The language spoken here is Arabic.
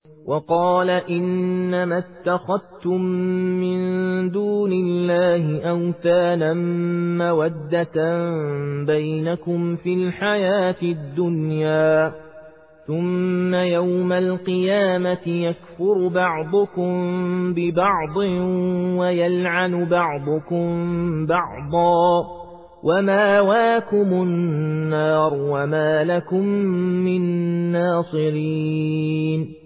وقال إنما اتخذتم من دون الله أوثانا مودة بينكم في الحياة الدنيا ثم يوم القيامة يكفر بعضكم ببعض ويلعن بعضكم بعضا وماواكم النار وما لكم من ناصرين